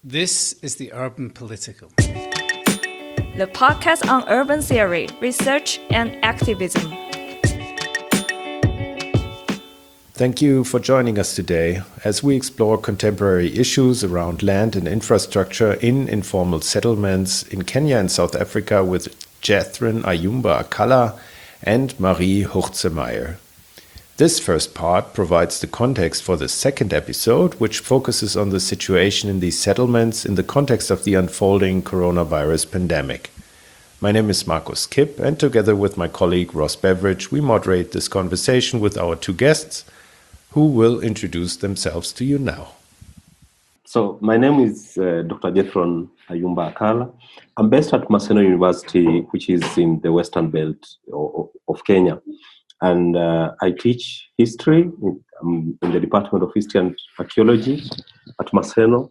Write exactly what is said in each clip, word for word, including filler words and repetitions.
This is the Urban Political, the podcast on urban theory, research, and activism. Thank you for joining us today as we explore contemporary issues around land and infrastructure in informal settlements in Kenya and South Africa with Jethrin Ayumba Akala and Marie Hurzemeyer. This first part provides the context for the second episode, which focuses on the situation in these settlements in the context of the unfolding coronavirus pandemic. My name is Markus Kipp, and together with my colleague Ross Beveridge, we moderate this conversation with our two guests, who will introduce themselves to you now. So, my name is uh, Doctor Jethrin Ayumba Akala. I'm based at Maseno University, which is in the Western Belt of, of Kenya. And uh, I teach history um, in the Department of History and Archaeology at Maseno.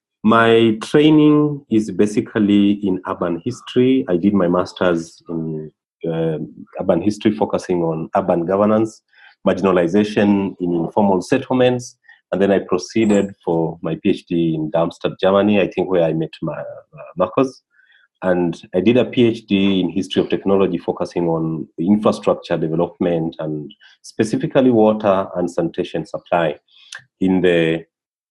My training is basically in urban history. I did my master's in uh, urban history, focusing on urban governance, marginalization in informal settlements. And then I proceeded for my PhD in Darmstadt, Germany, I think where I met my, uh, Marcus. And I did a PhD in history of technology, focusing on infrastructure development and specifically water and sanitation supply in the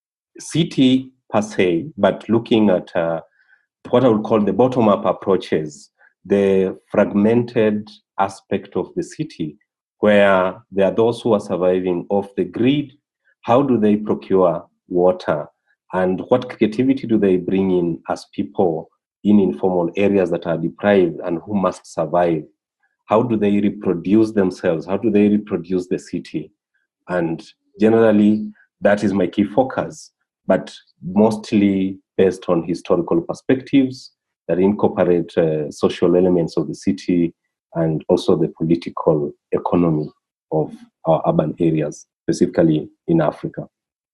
city per se, but looking at uh, what I would call the bottom-up approaches, the fragmented aspect of the city, where there are those who are surviving off the grid. How do they procure water? And what creativity do they bring in as people in informal areas that are deprived and who must survive? How do they reproduce themselves? How do they reproduce the city? And generally, that is my key focus, but mostly based on historical perspectives that incorporate uh, social elements of the city and also the political economy of our urban areas, specifically in Africa.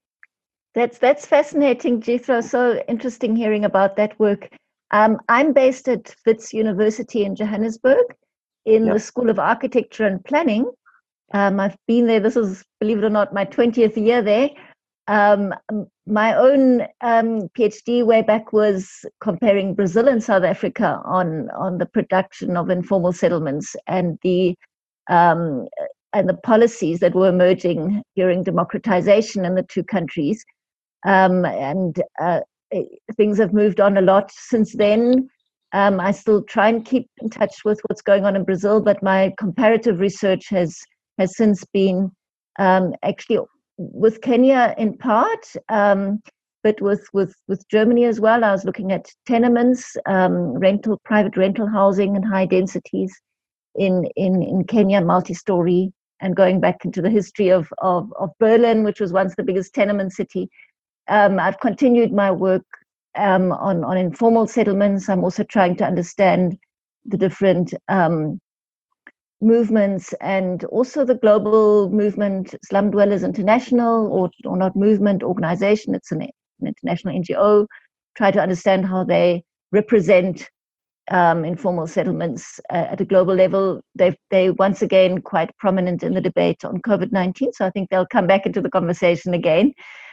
That's that's fascinating, Jethro. So interesting hearing about that work. Um, I'm based at Wits University in Johannesburg in yep. the School of Architecture and Planning. Um, I've been there, this is, believe it or not, my twentieth year there. Um, my own um, PhD way back was comparing Brazil and South Africa on, on the production of informal settlements and the um, and the policies that were emerging during democratization in the two countries. Um, and uh, things have moved on a lot since then. Um, I still try and keep in touch with what's going on in Brazil, but my comparative research has has since been um, actually with Kenya in part, um, but with, with, with Germany as well. I was looking at tenements, um, rental, private rental housing and high densities in, in, in Kenya, multi-story, and going back into the history of, of, of Berlin, which was once the biggest tenement city. Um, I've continued my work um, on, on informal settlements. I'm also trying to understand the different um, movements and also the global movement, Slum Dwellers International, or, or not movement, organization. It's an, an international N G O. Try to understand how they represent um, informal settlements uh, at a global level. They've, they once again quite prominent in the debate on COVID nineteen, so I think they'll come back into the conversation again.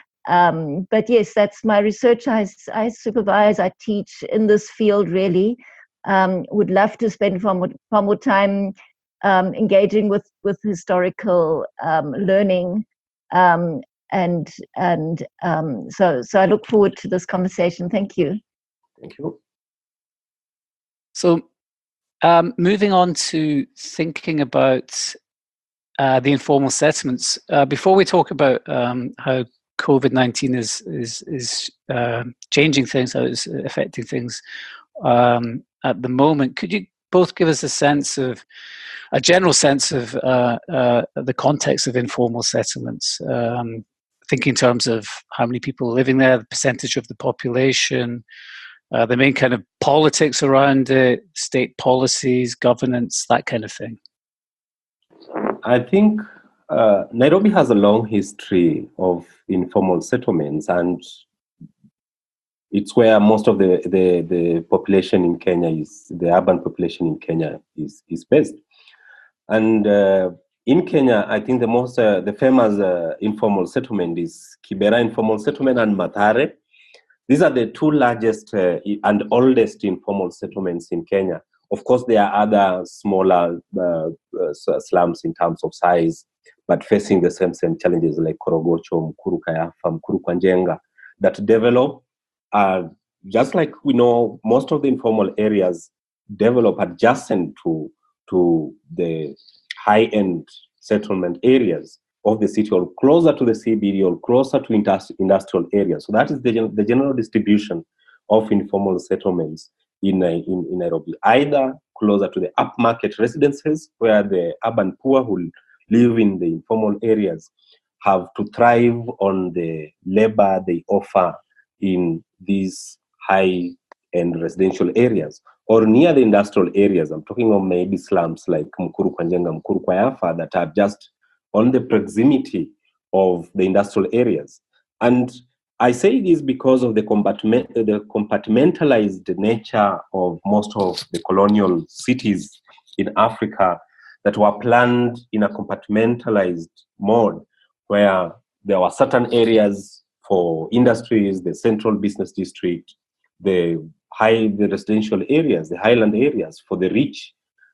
Um, but yes, that's my research. I, I supervise, I teach in this field really. Um, would love to spend far more, far more time um, engaging with, with historical um, learning. Um, and and um, so, so I look forward to this conversation. Thank you. Thank you. So um, moving on to thinking about uh, the informal settlements, uh, before we talk about um, how COVID nineteen is is is uh, changing things, how it's affecting things um, at the moment. Could you both give us a sense of, a general sense of uh, uh, the context of informal settlements? Um, think in terms of how many people are living there, the percentage of the population, uh, the main kind of politics around it, state policies, governance, that kind of thing. I think Uh, Nairobi has a long history of informal settlements, and it's where most of the, the, the population in Kenya is, the urban population in Kenya is, is based. And uh, in Kenya, I think the most, uh, the famous uh, informal settlement is Kibera Informal Settlement and Mathare. These are the two largest uh, and oldest informal settlements in Kenya. Of course, there are other smaller uh, uh, slums in terms of size, but facing the same same challenges like Korogocho, Mukuru Kayafa, Mukuru kwa Njenga, that develop, uh, just like we know, most of the informal areas develop adjacent to, to the high-end settlement areas of the city, or closer to the C B D, or closer to industri- industrial areas. So that is the, gen- the general distribution of informal settlements in, uh, in, in Nairobi, either closer to the upmarket residences, where the urban poor who live in the informal areas have to thrive on the labor they offer in these high-end residential areas, or near the industrial areas. I'm talking of maybe slums like Mukuru kwa Njenga, Mukuru kwa Yafa, that are just on the proximity of the industrial areas. And I say this because of the, compartment, the compartmentalized nature of most of the colonial cities in Africa that were planned in a compartmentalized mode, where there were certain areas for industries, the central business district, the high the residential areas, the highland areas for the rich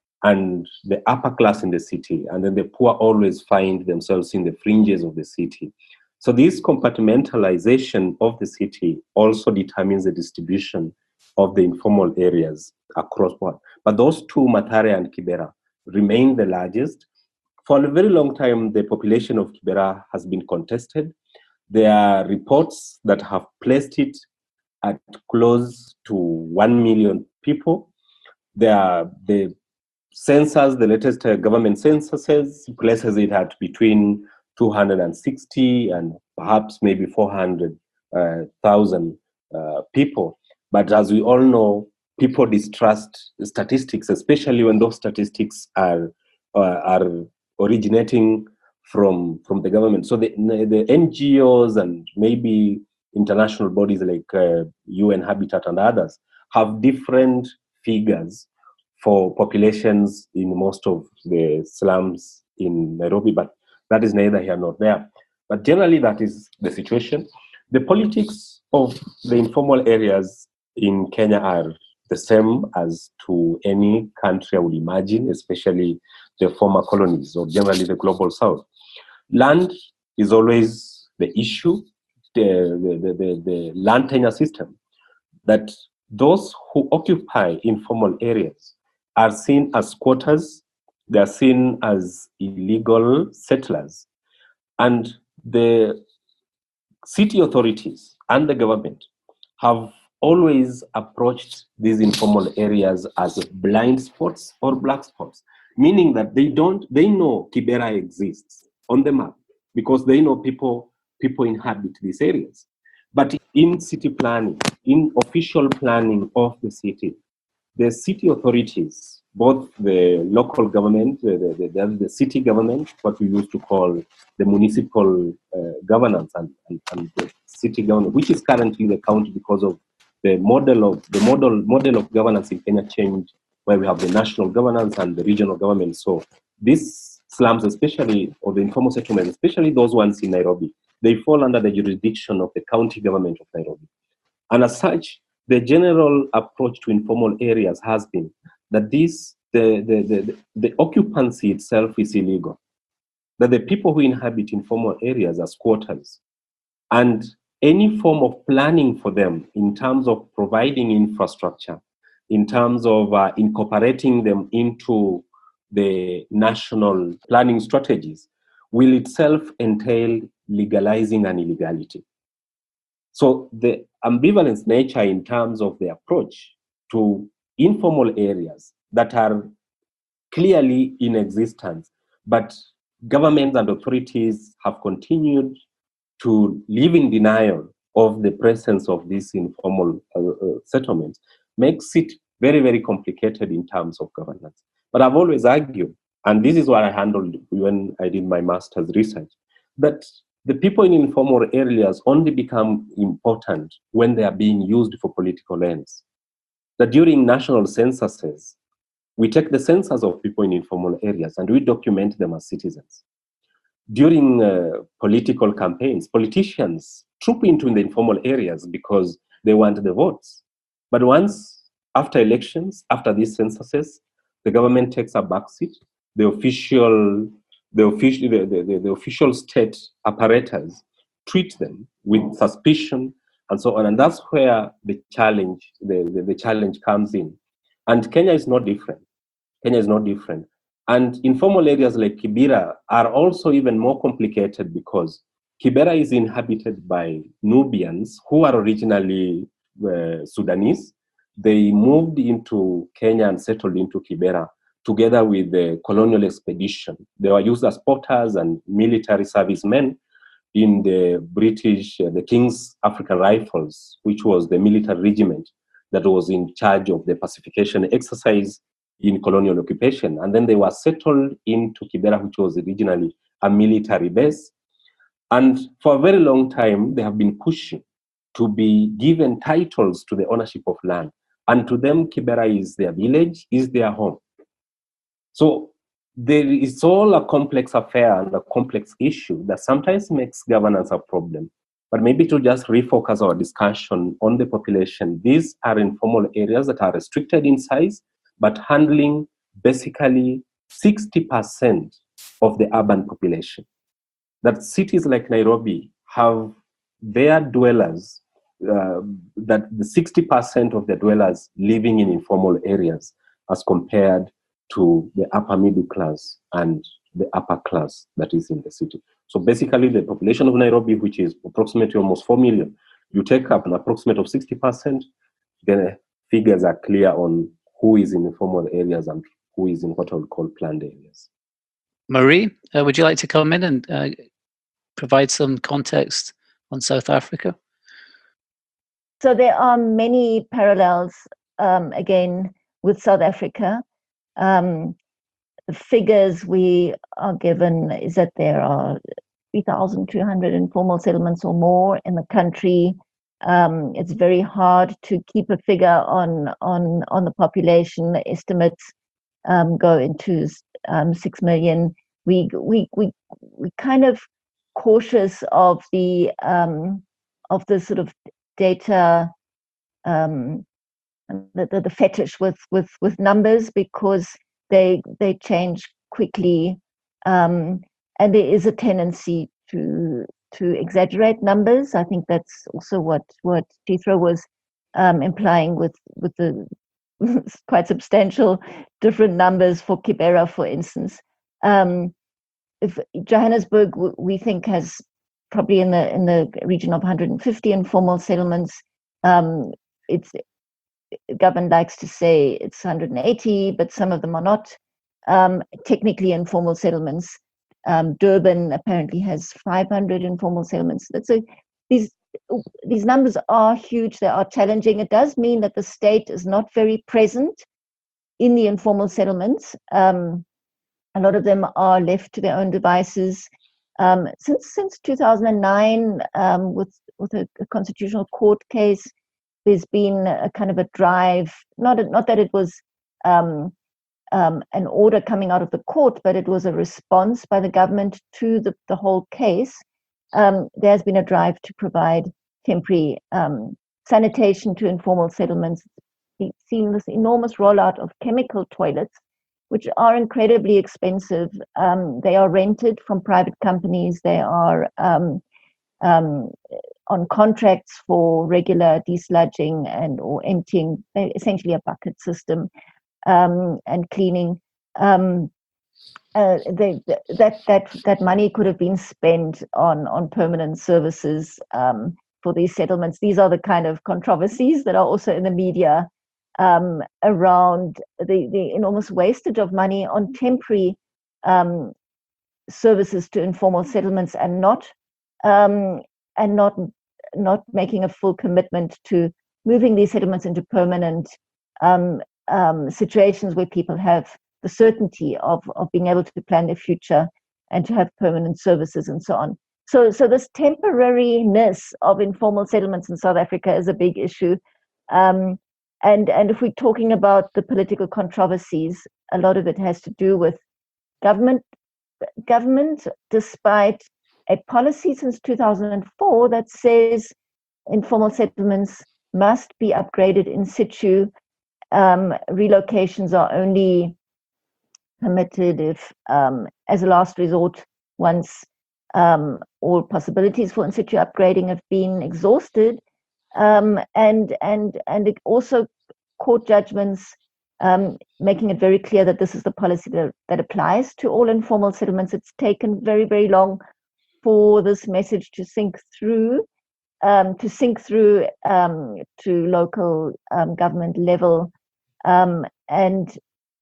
and the upper class in the city, and then the poor always find themselves in the fringes of the city. So this compartmentalization of the city also determines the distribution of the informal areas across one. But those two, Mathare and Kibera, remain the largest. For a very long time, the population of Kibera has been contested. There are reports that have placed it at close to one million people. There are the census, the latest uh, government censuses places it at between two hundred sixty and perhaps maybe four hundred thousand uh, uh, people. But as we all know, people distrust statistics, especially when those statistics are uh, are originating from from the government. So the, the N G Os and maybe international bodies like uh, U N Habitat and others have different figures for populations in most of the slums in Nairobi, but that is neither here nor there. But generally, that is the situation. The politics of the informal areas in Kenya are the same as to any country I would imagine, especially the former colonies or generally the global south. Land is always the issue, the, the, the, the land tenure system, that those who occupy informal areas are seen as squatters, they are seen as illegal settlers. And the city authorities and the government have always approached these informal areas as blind spots or black spots, meaning that they don't, they know Kibera exists on the map because they know people, people inhabit these areas. But in city planning, in official planning of the city, the city authorities, both the local government, the, the, the, the city government, what we used to call the municipal uh, governance, and, and, and the city government, which is currently the county because of the model of the model model of governance in Kenya changed, where we have the national governance and the regional government. So these slums, especially, or the informal settlements, especially those ones in Nairobi, they fall under the jurisdiction of the county government of Nairobi. And as such, the general approach to informal areas has been that this, the, the, the, the occupancy itself is illegal, that the people who inhabit informal areas are squatters, and any form of planning for them in terms of providing infrastructure, in terms of uh, incorporating them into the national planning strategies, will itself entail legalizing an illegality. So the ambivalence nature in terms of the approach to informal areas that are clearly in existence, but governments and authorities have continued to live in denial of the presence of these informal uh, uh, settlements, makes it very, very complicated in terms of governance. But I've always argued, and this is what I handled when I did my master's research, that the people in informal areas only become important when they are being used for political ends. That during national censuses, we take the census of people in informal areas and we document them as citizens. During uh, political campaigns, politicians troop into the informal areas because They want the votes. But once, after elections, after these censuses, the government takes a backseat. The official, the official, the, the, the official state apparatus treat them with suspicion and so on. And that's where the challenge, the, the, the challenge comes in. And Kenya is not different. Kenya is not different. And informal areas like Kibera are also even more complicated because Kibera is inhabited by Nubians who are originally uh, Sudanese. They moved into Kenya and settled into Kibera together with the colonial expedition. They were used as porters and military servicemen in the British, uh, the King's African Rifles, which was the military regiment that was in charge of the pacification exercise in colonial occupation. And then they were settled into Kibera, which was originally a military base. And for a very long time, they have been pushing to be given titles to the ownership of land. And to them, Kibera is their village, is their home. So there is all a complex affair and a complex issue that sometimes makes governance a problem. But maybe to just refocus our discussion on the population, these are informal areas that are restricted in size, but handling basically sixty percent of the urban population. That cities like Nairobi have their dwellers, uh, that the sixty percent of the dwellers living in informal areas as compared to the upper middle class and the upper class that is in the city. So basically the population of Nairobi, which is approximately almost four million, you take up an approximate of sixty percent, the figures are clear on who is in informal areas and who is in what I would call planned areas. Marie, uh, would you like to come in and uh, provide some context on South Africa? So there are many parallels, um, again, with South Africa. Um, the figures we are given is that there are three thousand two hundred informal settlements or more in the country. Um, it's very hard to keep a figure on on on the population. The estimates um, go into um, six million. We we we we kind of cautious of the um, of the sort of data. Um, The, the, the fetish with, with, with numbers because they they change quickly, um, and there is a tendency to to exaggerate numbers. I think that's also what what Jethro was um, implying with with the quite substantial different numbers for Kibera, for instance. Um, if Johannesburg, we think, has probably in the in the region of one hundred fifty informal settlements. Um, it's government likes to say it's one hundred eighty, but some of them are not um, technically informal settlements. Um, Durban apparently has five hundred informal settlements. That's a, these these numbers are huge. They are challenging. It does mean that the state is not very present in the informal settlements. Um, a lot of them are left to their own devices. Um, since since two thousand nine, um, with with a, a constitutional court case, there's been a kind of a drive. Not not that it was um, um, an order coming out of the court, but it was a response by the government to the, the whole case. Um, there's been a drive to provide temporary um, sanitation to informal settlements. We've seen this enormous rollout of chemical toilets, which are incredibly expensive. Um, they are rented from private companies. They are um, um, on contracts for regular desludging and or emptying, essentially a bucket system, um, and cleaning. Um, uh, they, that that that money could have been spent on on permanent services um, for these settlements. These are the kind of controversies that are also in the media um, around the, the enormous wastage of money on temporary um, services to informal settlements, and not um, and not not making a full commitment to moving these settlements into permanent um, um, situations where people have the certainty of, of being able to plan their future and to have permanent services and so on. So, so this temporariness of informal settlements in South Africa is a big issue. Um, and, and if we're talking about the political controversies, a lot of it has to do with government, government, despite a policy since two thousand four that says informal settlements must be upgraded in situ. Um, relocations are only permitted if, um, as a last resort, once um, all possibilities for in situ upgrading have been exhausted. Um, and and and it also court judgments um, making it very clear that this is the policy that, that applies to all informal settlements. It's taken very, very long for this message to sink through, um, to sink through um, to local um, government level. Um, and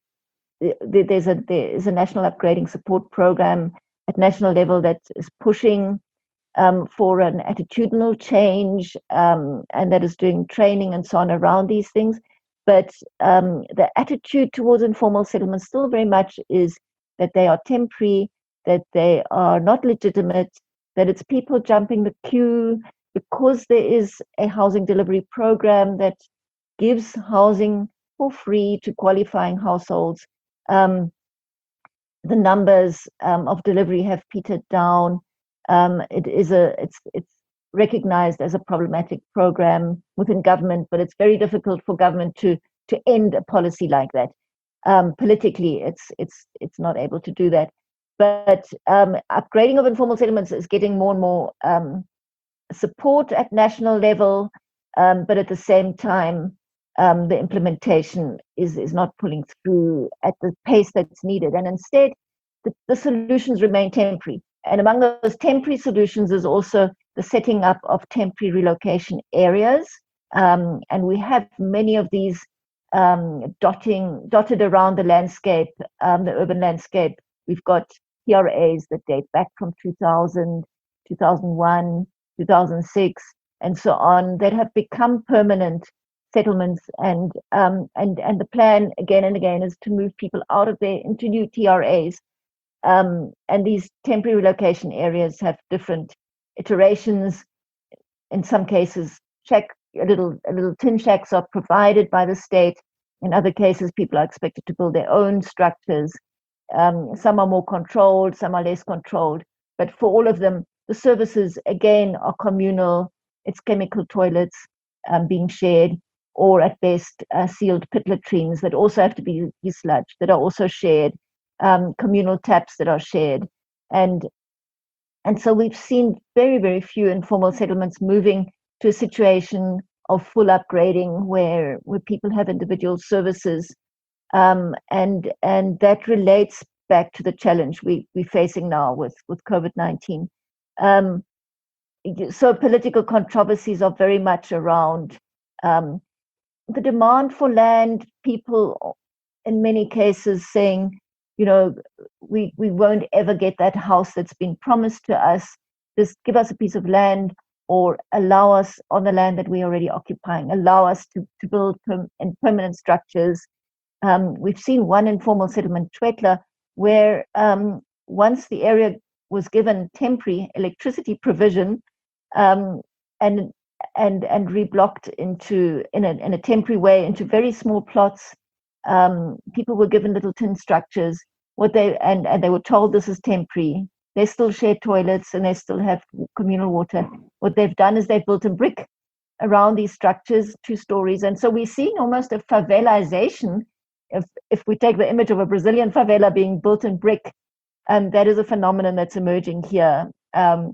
there's a there's a national upgrading support program at national level that is pushing um, for an attitudinal change, um, and that is doing training and so on around these things. But um, the attitude towards informal settlements still very much is that they are temporary, that they are not legitimate, that it's people jumping the queue because there is a housing delivery program that gives housing for free to qualifying households. Um, the numbers um, of delivery have petered down. Um, it is a it's it's recognized as a problematic program within government, but it's very difficult for government to to end a policy like that. Um, politically, it's it's it's not able to do that. But um, upgrading of informal settlements is getting more and more um, support at national level, um, but at the same time, um, the implementation is is not pulling through at the pace that's needed, and instead, the, the solutions remain temporary. And among those temporary solutions is also the setting up of temporary relocation areas, um, and we have many of these um, dotting dotted around the landscape, um, the urban landscape. We've got T R As that date back from two thousand, two thousand one, two thousand six, and so on, that have become permanent settlements. And um, and and the plan again and again is to move people out of there into new T R As. Um, and these temporary relocation areas have different iterations. In some cases, shack, a little a little tin shacks are provided by the state. In other cases, people are expected to build their own structures. Um, some are more controlled, some are less controlled. But for all of them, the services, again, are communal. It's chemical toilets um, being shared, or at best, uh, sealed pit latrines that also have to be desludged, that are also shared, um, communal taps that are shared. And, and so we've seen very, very few informal settlements moving to a situation of full upgrading where, where people have individual services. Um, and and that relates back to the challenge we, we're facing now with, with COVID nineteen. Um, so political controversies are very much around um, the demand for land, people in many cases saying, you know, we, we won't ever get that house that's been promised to us. Just give us a piece of land, or allow us on the land that we're already occupying, allow us to, to build perm- in permanent structures. Um, we've seen one informal settlement, Twetla, where um, once the area was given temporary electricity provision um, and and and reblocked into in a in a temporary way into very small plots, um, people were given little tin structures. What they and and they were told this is temporary. They still share toilets and they still have communal water. What they've done is they've built in brick around these structures, two stories, and so we're seeing almost a favelization. If if we take the image of a Brazilian favela being built in brick, um, that is a phenomenon that's emerging here. Um,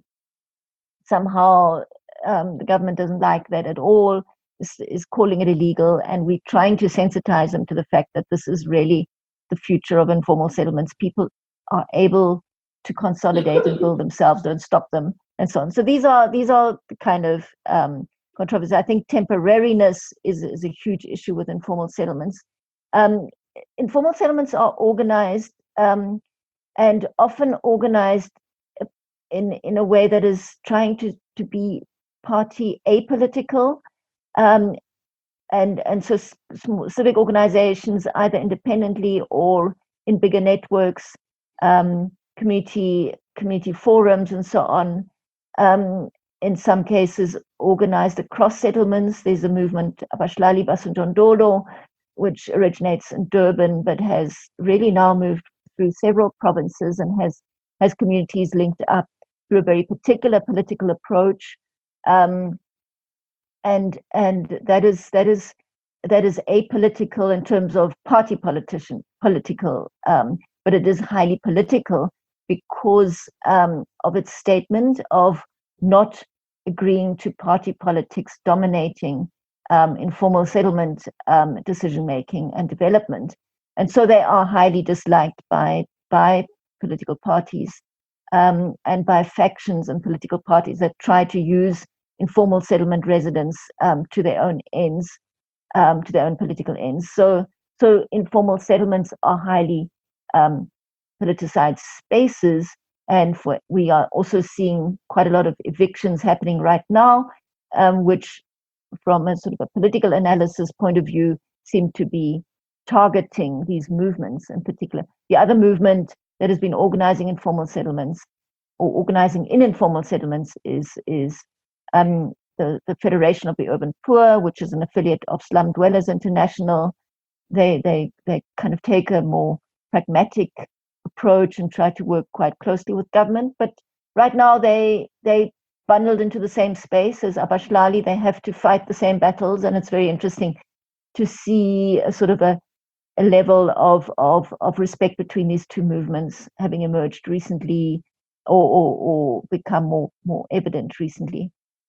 somehow um, the government doesn't like that at all, is, is calling it illegal, and we're trying to sensitize them to the fact that this is really the future of informal settlements. People are able to consolidate and build themselves, don't stop them, and so on. So these are these are the kind of um, controversies. I think temporariness is, is a huge issue with informal settlements. Um, informal settlements are organized um, and often organized in, in a way that is trying to, to be party apolitical. Um, and, and so civic organizations, either independently or in bigger networks, um, community, community forums and so on, um, in some cases organized across settlements. There's a movement, Abashlali Basundondolo, which originates in Durban, but has really now moved through several provinces and has, has communities linked up through a very particular political approach. Um, and and that is that is that is apolitical in terms of party politician political, um, but it is highly political because um, of its statement of not agreeing to party politics dominating um, informal settlement um, decision making and development, and so they are highly disliked by by political parties um, and by factions and political parties that try to use informal settlement residents um, to their own ends, um, to their own political ends. So, so informal settlements are highly um, politicized spaces, and for, we are also seeing quite a lot of evictions happening right now, um, which, from a sort of a political analysis point of view, seem to be targeting these movements in particular. The other movement that has been organizing informal settlements or organizing in informal settlements is is um, the, the Federation of the Urban Poor, which is an affiliate of Slum Dwellers International. They they they kind of take a more pragmatic approach and try to work quite closely with government. But right now they they bundled into the same space as Abashlali. They have to fight the same battles, and it's very interesting to see a sort of a a level of, of, of respect between these two movements having emerged recently or, or, or become more, more evident recently.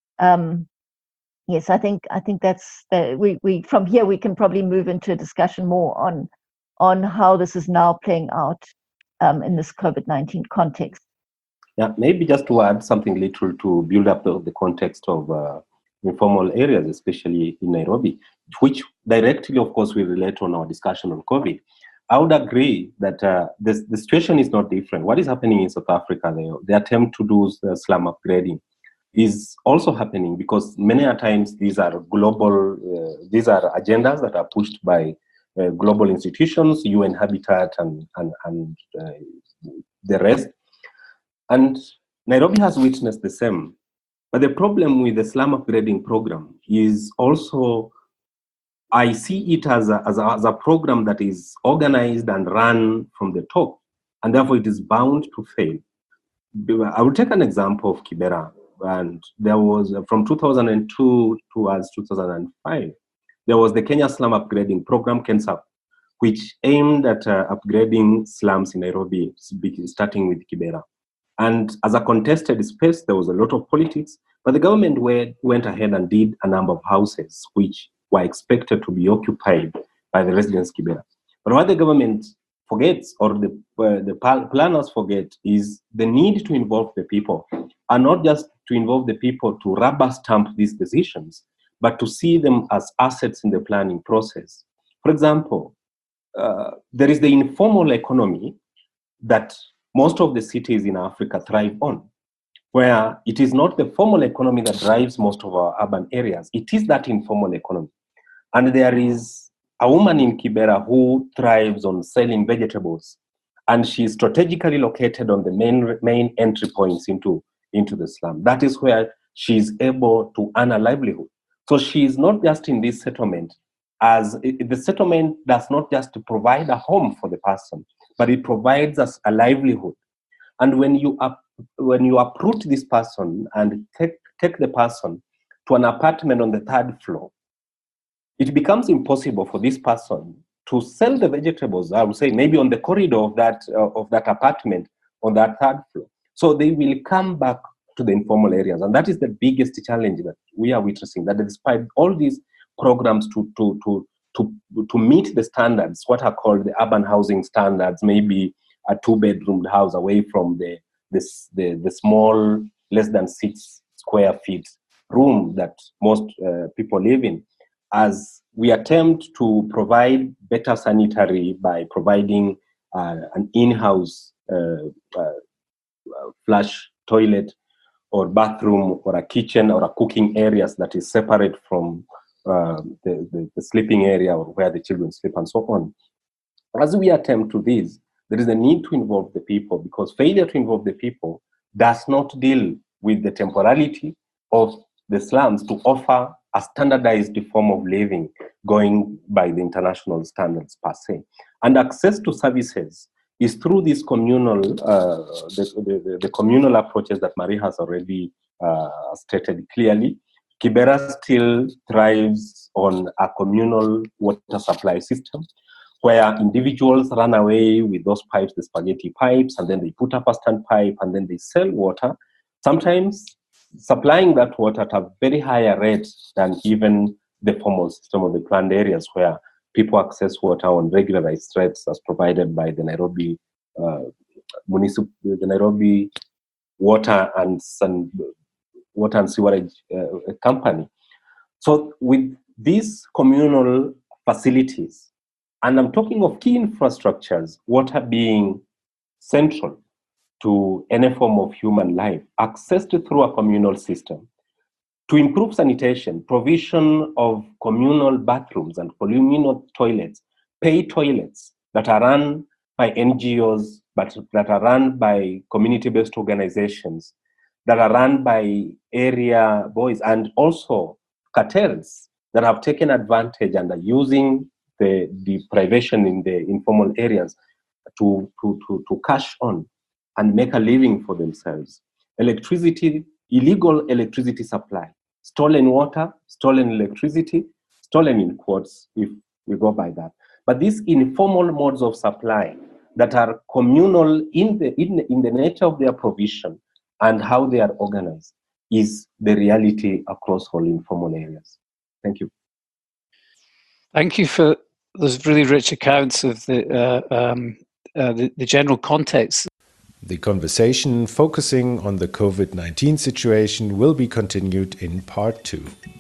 Um, yes, I think I think that's the, we, we from here we can probably move into a discussion more on on how this is now playing out um, in this COVID nineteen context. Yeah, maybe just to add something little to build up the, the context of uh, informal areas, especially in Nairobi, which directly, of course, will relate on our discussion on COVID. I would agree that uh, this, the situation is not different. What is happening in South Africa, the, the attempt to do the slum upgrading, is also happening because many a times these are global, uh, these are agendas that are pushed by uh, global institutions, U N Habitat and, and, and uh, the rest. And Nairobi has witnessed the same. But the problem with the slum upgrading program is also, I see it as a, as a, as a program that is organized and run from the top, and therefore it is bound to fail. I will take an example of Kibera, and there was, from two thousand two towards two thousand five, there was the Kenya Slum Upgrading Program, KENSAP, which aimed at uh, upgrading slums in Nairobi, starting with Kibera. And as a contested space, there was a lot of politics, but the government went, went ahead and did a number of houses which were expected to be occupied by the residents of Kibera. But what the government forgets, or the, uh, the planners forget, is the need to involve the people, and not just to involve the people to rubber stamp these decisions, but to see them as assets in the planning process. For example, uh, there is the informal economy that most of the cities in Africa thrive on, where it is not the formal economy that drives most of our urban areas. It is that informal economy. And there is a woman in Kibera who thrives on selling vegetables, and she is strategically located on the main, main entry points into, into the slum. That is where she is able to earn a livelihood. So she is not just in this settlement, as it, the settlement does not just provide a home for the person, but it provides us a livelihood. And when you up, when you uproot this person and take, take the person to an apartment on the third floor, it becomes impossible for this person to sell the vegetables, I would say maybe on the corridor of that, uh, of that apartment on that third floor. So they will come back to the informal areas. And that is the biggest challenge that we are witnessing, that despite all these programs to, to, to, to, to meet the standards, what are called the urban housing standards, maybe a two-bedroom house away from the, this, the, the small, less than six square feet room that most uh, people live in, as we attempt to provide better sanitary by providing uh, an in-house uh, uh, flush toilet or bathroom or a kitchen or a cooking areas that is separate from uh, the, the, the sleeping area or where the children sleep and so on. As we attempt to this, there is a need to involve the people, because failure to involve the people does not deal with the temporality of the slums to offer a standardized form of living going by the international standards per se. And access to services is through these communal, uh, the, the, the communal approaches that Marie has already uh, stated clearly, Kibera still thrives on a communal water supply system where individuals run away with those pipes, the spaghetti pipes, and then they put up a stand pipe and then they sell water, sometimes supplying that water at a very higher rate than even the formal system of the planned areas where people access water on regularized rates as provided by the Nairobi uh, municipal, the Nairobi Water and Sun, Water and Sewerage uh, Company. So with these communal facilities, and I'm talking of key infrastructures, water being central to any form of human life, accessed through a communal system, to improve sanitation, provision of communal bathrooms and communal toilets, paid toilets that are run by N G Os, but that are run by community-based organizations, that are run by area boys, and also cartels that have taken advantage and are using the deprivation in the informal areas to, to, to, to cash on and make a living for themselves. Electricity, illegal electricity supply, stolen water, stolen electricity, stolen in quotes, if we go by that. But these informal modes of supply that are communal in the, in, in the nature of their provision and how they are organized is the reality across all informal areas. Thank you. Thank you for those really rich accounts of the, uh, um, uh, the, the general context. The conversation focusing on the COVID nineteen situation will be continued in part two.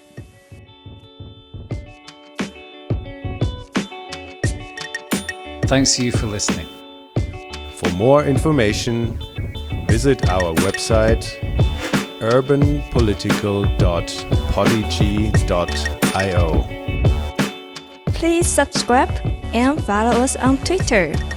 Thanks to you for listening. For more information, visit our website urban political dot podigy dot i o. Please subscribe and follow us on Twitter.